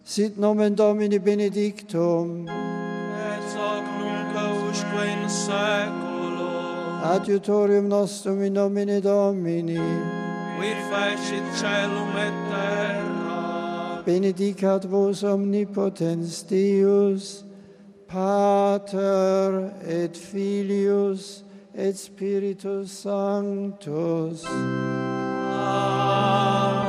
Sit nomen Domini benedictum. Et hoc nunc usque in saeculo. Adiutorium nostrum in nomine Domini. Qui fecit caelum et terra. Benedicat vos omnipotens Deus, Pater et Filius et Spiritus Sanctus. Amen.